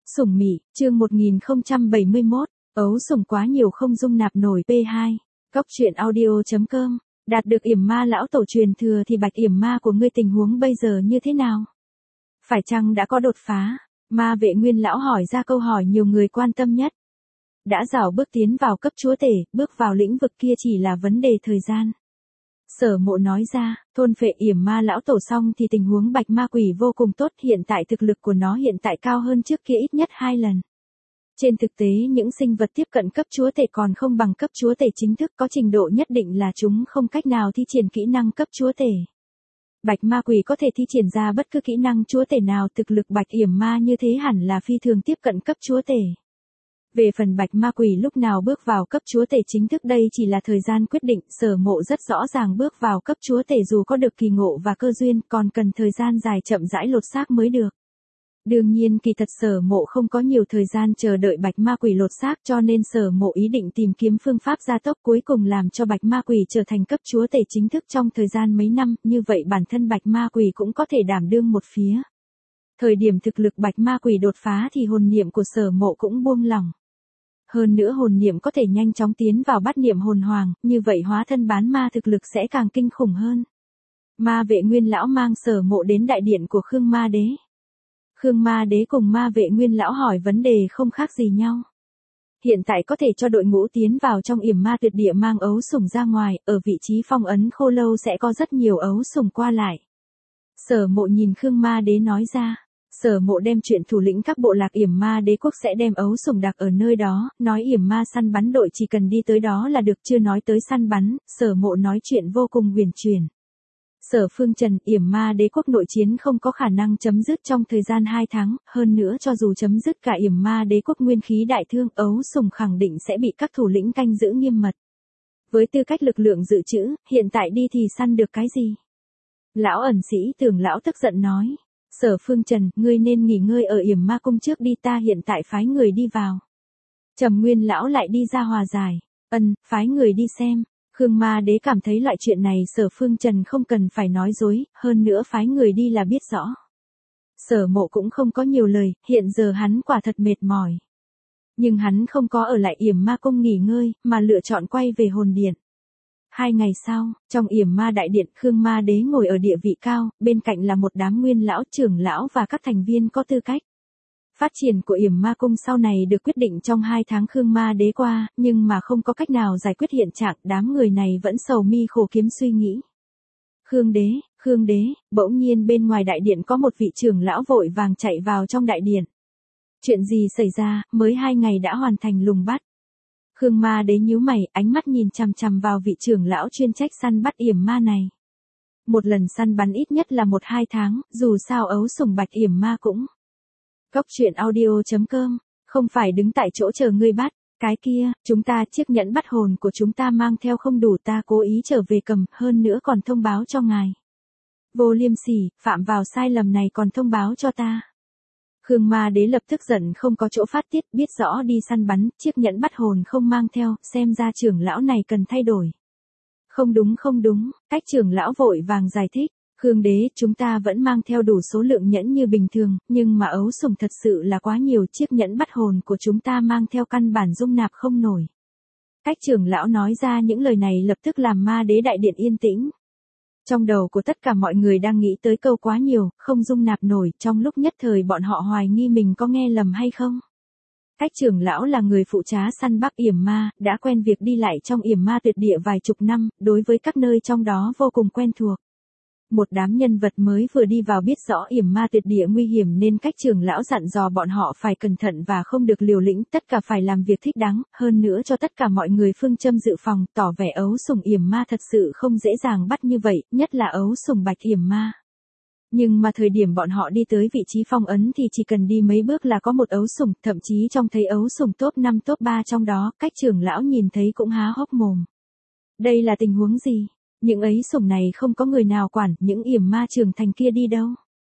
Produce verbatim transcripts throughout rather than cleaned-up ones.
Sủng mị, chương một nghìn không trăm bảy mươi mốt, ấu sủng quá nhiều không dung nạp nổi pê hai. Cóc truyện audio.com, đạt được yểm ma lão tổ truyền thừa thì bạch yểm ma của ngươi tình huống bây giờ như thế nào? Phải chăng đã có đột phá? Ma vệ nguyên lão hỏi ra câu hỏi nhiều người quan tâm nhất. Đã rảo bước tiến vào cấp chúa tể, bước vào lĩnh vực kia chỉ là vấn đề thời gian. Sở Mộ nói ra, thôn phệ yểm ma lão tổ xong thì tình huống bạch ma quỷ vô cùng tốt, hiện tại thực lực của nó hiện tại cao hơn trước kia ít nhất hai lần. Trên thực tế những sinh vật tiếp cận cấp chúa tể còn không bằng cấp chúa tể chính thức, có trình độ nhất định là chúng không cách nào thi triển kỹ năng cấp chúa tể. Bạch ma quỷ có thể thi triển ra bất cứ kỹ năng chúa tể nào, thực lực bạch yểm ma như thế hẳn là phi thường tiếp cận cấp chúa tể. Về phần bạch ma quỷ lúc nào bước vào cấp chúa tể chính thức đây chỉ là thời gian quyết định, Sở Mộ rất rõ ràng bước vào cấp chúa tể dù có được kỳ ngộ và cơ duyên còn cần thời gian dài chậm rãi lột xác mới được. Đương nhiên kỳ thật Sở Mộ không có nhiều thời gian chờ đợi bạch ma quỷ lột xác, cho nên Sở Mộ ý định tìm kiếm phương pháp gia tốc cuối cùng làm cho bạch ma quỷ trở thành cấp chúa tể chính thức trong thời gian mấy năm, như vậy bản thân bạch ma quỷ cũng có thể đảm đương một phía. Thời điểm thực lực bạch ma quỷ đột phá thì hồn niệm của Sở Mộ cũng buông lỏng. Hơn nữa hồn niệm có thể nhanh chóng tiến vào bát niệm hồn hoàng, như vậy hóa thân bán ma thực lực sẽ càng kinh khủng hơn. Ma vệ nguyên lão mang Sở Mộ đến đại điện của Khương Ma Đế. Khương Ma Đế cùng ma vệ nguyên lão hỏi vấn đề không khác gì nhau. Hiện tại có thể cho đội ngũ tiến vào trong yểm ma tuyệt địa mang ấu sủng ra ngoài, ở vị trí phong ấn khô lâu sẽ có rất nhiều ấu sủng qua lại. Sở Mộ nhìn Khương Ma Đế nói ra. Sở Mộ đem chuyện thủ lĩnh các bộ lạc yểm ma đế quốc sẽ đem ấu sủng đặc ở nơi đó, nói yểm ma săn bắn đội chỉ cần đi tới đó là được, chưa nói tới săn bắn. Sở Mộ nói chuyện vô cùng huyền truyền. Sở Phương Trần, yểm ma đế quốc nội chiến không có khả năng chấm dứt trong thời gian hai tháng, hơn nữa cho dù chấm dứt cả yểm ma đế quốc nguyên khí đại thương, ấu sủng khẳng định sẽ bị các thủ lĩnh canh giữ nghiêm mật. Với tư cách lực lượng dự trữ, hiện tại đi thì săn được cái gì? Lão ẩn sĩ Tưởng lão tức giận nói. Sở Phương Trần, ngươi nên nghỉ ngơi ở yểm ma cung trước đi, ta hiện tại phái người đi vào. Trầm Nguyên lão lại đi ra hòa giải. Ân, phái người đi xem. Khương Ma Đế cảm thấy loại chuyện này Sở Phương Trần không cần phải nói dối, hơn nữa phái người đi là biết rõ. Sở Mộ cũng không có nhiều lời, hiện giờ hắn quả thật mệt mỏi. Nhưng hắn không có ở lại yểm ma cung nghỉ ngơi, mà lựa chọn quay về hồn điện. Hai ngày sau, trong yểm ma đại điện, Khương Ma Đế ngồi ở địa vị cao, bên cạnh là một đám nguyên lão, trưởng lão và các thành viên có tư cách. Phát triển của yểm ma cung sau này được quyết định trong hai tháng Khương Ma Đế qua, nhưng mà không có cách nào giải quyết hiện trạng, đám người này vẫn sầu mi khổ kiếm suy nghĩ. Khương Đế, Khương Đế, bỗng nhiên bên ngoài đại điện có một vị trưởng lão vội vàng chạy vào trong đại điện. Chuyện gì xảy ra, mới hai ngày đã hoàn thành lùng bắt. Khương Ma Đế nhíu mày, ánh mắt nhìn chằm chằm vào vị trưởng lão chuyên trách săn bắt yểm ma này. Một lần săn bắn ít nhất là một hai tháng, dù sao ấu sủng bạch yểm ma cũng. Cóc truyện audio.com, không phải đứng tại chỗ chờ ngươi bắt, cái kia, chúng ta chiếc nhẫn bắt hồn của chúng ta mang theo không đủ, ta cố ý trở về cầm, hơn nữa còn thông báo cho ngài. Vô liêm sỉ, phạm vào sai lầm này còn thông báo cho ta. Khương Ma Đế lập tức giận không có chỗ phát tiết, biết rõ đi săn bắn, chiếc nhẫn bắt hồn không mang theo, xem ra trưởng lão này cần thay đổi. Không đúng không đúng, cách trưởng lão vội vàng giải thích. Khương Đế, chúng ta vẫn mang theo đủ số lượng nhẫn như bình thường, nhưng mà ấu sủng thật sự là quá nhiều, chiếc nhẫn bắt hồn của chúng ta mang theo căn bản dung nạp không nổi. Cách trưởng lão nói ra những lời này lập tức làm Ma Đế đại điện yên tĩnh. Trong đầu của tất cả mọi người đang nghĩ tới câu quá nhiều, không dung nạp nổi, trong lúc nhất thời bọn họ hoài nghi mình có nghe lầm hay không. Cách trưởng lão là người phụ trách săn bắt yểm ma, đã quen việc đi lại trong yểm ma tuyệt địa vài chục năm, đối với các nơi trong đó vô cùng quen thuộc. Một đám nhân vật mới vừa đi vào biết rõ yểm ma tuyệt địa nguy hiểm nên cách trưởng lão dặn dò bọn họ phải cẩn thận và không được liều lĩnh, tất cả phải làm việc thích đáng, hơn nữa cho tất cả mọi người phương châm dự phòng, tỏ vẻ ấu sủng yểm ma thật sự không dễ dàng bắt như vậy, nhất là ấu sủng bạch yểm ma. Nhưng mà thời điểm bọn họ đi tới vị trí phong ấn thì chỉ cần đi mấy bước là có một ấu sủng, thậm chí trong thấy ấu sủng top năm top ba trong đó, cách trưởng lão nhìn thấy cũng há hốc mồm. Đây là tình huống gì? Những ấy sủng này không có người nào quản, những yểm ma trưởng thành kia đi đâu?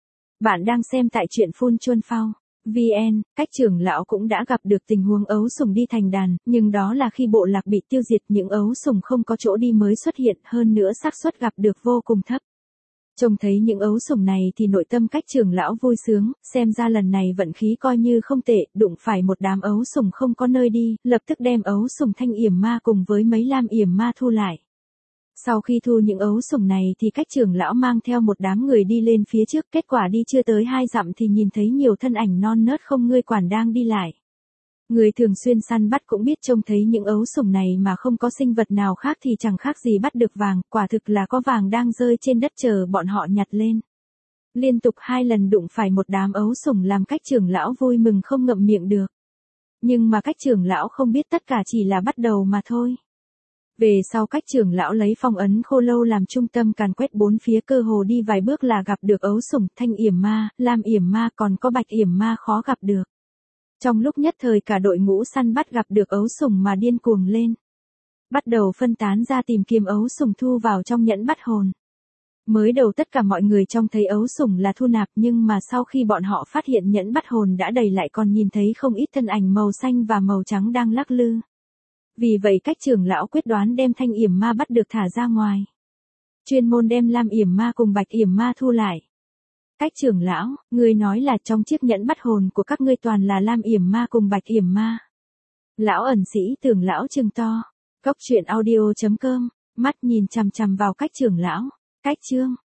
Bạn đang xem tại truyện Phun Chuân Phao. vê en, cách trưởng lão cũng đã gặp được tình huống ấu sủng đi thành đàn, nhưng đó là khi bộ lạc bị tiêu diệt, những ấu sủng không có chỗ đi mới xuất hiện, hơn nữa xác suất gặp được vô cùng thấp. Trông thấy những ấu sủng này thì nội tâm Cách trưởng lão vui sướng, xem ra lần này vận khí coi như không tệ, đụng phải một đám ấu sủng không có nơi đi, lập tức đem ấu sủng thanh yểm ma cùng với mấy lam yểm ma thu lại. Sau khi thu những ấu sủng này thì Cách trưởng lão mang theo một đám người đi lên phía trước, kết quả đi chưa tới hai dặm thì nhìn thấy nhiều thân ảnh non nớt không ngươi quản đang đi lại. Người thường xuyên săn bắt cũng biết trông thấy những ấu sủng này mà không có sinh vật nào khác thì chẳng khác gì bắt được vàng, quả thực là có vàng đang rơi trên đất chờ bọn họ nhặt lên. Liên tục hai lần đụng phải một đám ấu sủng làm Cách trưởng lão vui mừng không ngậm miệng được. Nhưng mà Cách trưởng lão không biết tất cả chỉ là bắt đầu mà thôi. Về sau Cách trưởng lão lấy phong ấn khô lâu làm trung tâm càn quét bốn phía, cơ hồ đi vài bước là gặp được ấu sủng, thanh yểm ma, lam yểm ma, còn có bạch yểm ma khó gặp được. Trong lúc nhất thời cả đội ngũ săn bắt gặp được ấu sủng mà điên cuồng lên. Bắt đầu phân tán ra tìm kiếm ấu sủng thu vào trong nhẫn bắt hồn. Mới đầu tất cả mọi người trông thấy ấu sủng là thu nạp, nhưng mà sau khi bọn họ phát hiện nhẫn bắt hồn đã đầy lại còn nhìn thấy không ít thân ảnh màu xanh và màu trắng đang lắc lư. Vì vậy Cách trưởng lão quyết đoán đem thanh yểm ma bắt được thả ra ngoài. Chuyên môn đem lam yểm ma cùng bạch yểm ma thu lại. Cách trưởng lão, ngươi nói là trong chiếc nhẫn bắt hồn của các ngươi toàn là lam yểm ma cùng bạch yểm ma. Lão ẩn sĩ tưởng lão trừng to. Góc truyện audio chấm com, mắt nhìn chằm chằm vào Cách trưởng lão. Cách chương